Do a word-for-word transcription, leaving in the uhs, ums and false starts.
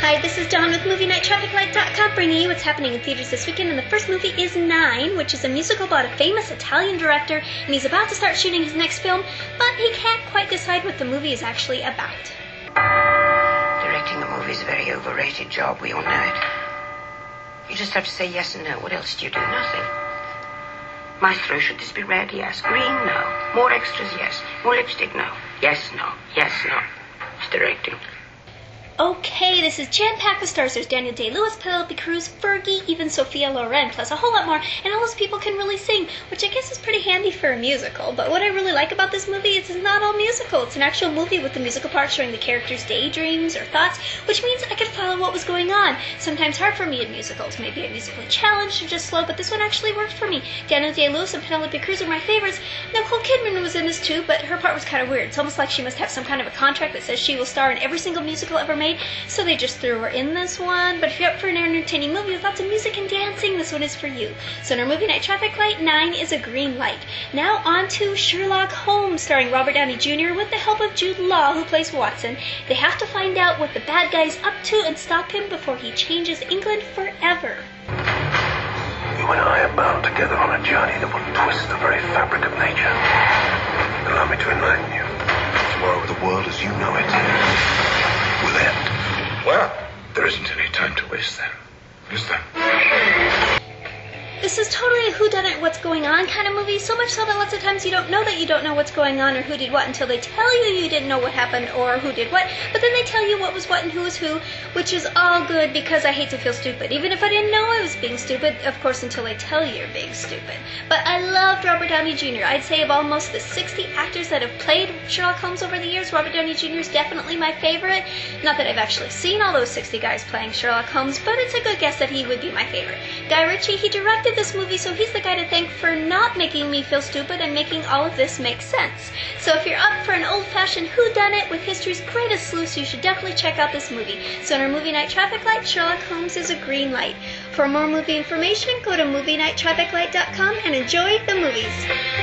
Hi, this is Dawn with Movie Night Traffic Light dot com bringing you what's happening in theaters this weekend. And the first movie is Nine, which is a musical about a famous Italian director, and he's about to start shooting his next film, but he can't quite decide what the movie is actually about. Directing a movie is a very overrated job. We all know it. You just have to say yes and no. What else do you do? Nothing. Maestro, should this be red? Yes. Green? No. More extras? Yes. More lipstick? No. Yes, no. Yes, no. It's directing. Okay, this is jam-packed with stars. There's Daniel Day-Lewis, Penelope Cruz, Fergie, even Sophia Loren, plus a whole lot more, and all those people can really sing, which I guess is pretty handy for a musical. But what I really like about this movie is it's not all musical. It's an actual movie with the musical part showing the characters' daydreams or thoughts, which means I could follow what was going on. Sometimes hard for me in musicals. Maybe I'm musically challenged or just slow, but this one actually worked for me. Daniel Day-Lewis and Penelope Cruz are my favorites. Nicole Kidman was in this too, but her part was kind of weird. It's almost like she must have some kind of a contract that says she will star in every single musical ever made. So they just threw her in this one. But if you're up for an entertaining movie with lots of music and dancing, this one is for you. So in our Movie Night Traffic Light, Nine is a green light. Now on to Sherlock Holmes, starring Robert Downey Junior with the help of Jude Law, who plays Watson. They have to find out what the bad guy's up to and stop him before he changes England forever. You and I are bound together on a journey that will twist the very fabric of nature. Allow me to enlighten you. Tomorrow the world as you know it will end. Well, there isn't any time to waste then, is there? This is totally a whodunit, what's going on kind of movie, so much so that lots of times you don't know that you don't know what's going on or who did what until they tell you you didn't know what happened or who did what, but then they tell you what was what and who was who, which is all good because I hate to feel stupid. Even if I didn't know I was being stupid, of course, until they tell you you're being stupid. But I loved Robert Downey Junior I'd say of almost the sixty actors that have played Sherlock Holmes over the years, Robert Downey Junior is definitely my favorite. Not that I've actually seen all those sixty guys playing Sherlock Holmes, but it's a good guess that he would be my favorite. Guy Ritchie, he directed this movie, so he's the guy to thank for not making me feel stupid and making all of this make sense. So if you're up for an old-fashioned whodunit with history's greatest sleuths, you should definitely check out this movie. So in our Movie Night Traffic Light, Sherlock Holmes is a green light. For more movie information, go to Movie Night Traffic Light dot com and enjoy the movies.